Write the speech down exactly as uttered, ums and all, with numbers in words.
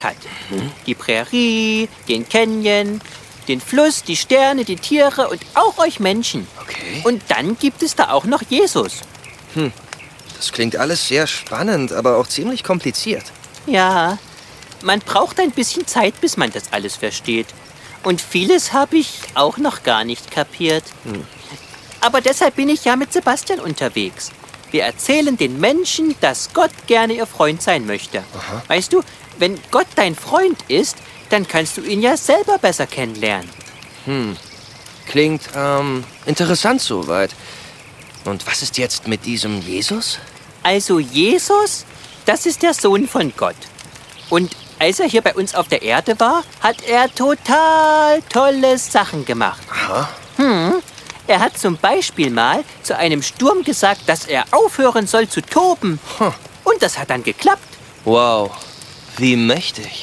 hat. Die Prärie, den Canyon, den Fluss, die Sterne, die Tiere und auch euch Menschen. Okay. Und dann gibt es da auch noch Jesus. Hm. Das klingt alles sehr spannend, aber auch ziemlich kompliziert. Ja, man braucht ein bisschen Zeit, bis man das alles versteht. Und vieles habe ich auch noch gar nicht kapiert. Hm. Aber deshalb bin ich ja mit Sebastian unterwegs. Wir erzählen den Menschen, dass Gott gerne ihr Freund sein möchte. Aha. Weißt du, wenn Gott dein Freund ist, dann kannst du ihn ja selber besser kennenlernen. Hm. Klingt, ähm, interessant soweit. Und was ist jetzt mit diesem Jesus? Also Jesus, das ist der Sohn von Gott. Und als er hier bei uns auf der Erde war, hat er total tolle Sachen gemacht. Aha. Hm. Er hat zum Beispiel mal zu einem Sturm gesagt, dass er aufhören soll zu toben. Huh. Und das hat dann geklappt. Wow. Wie mächtig.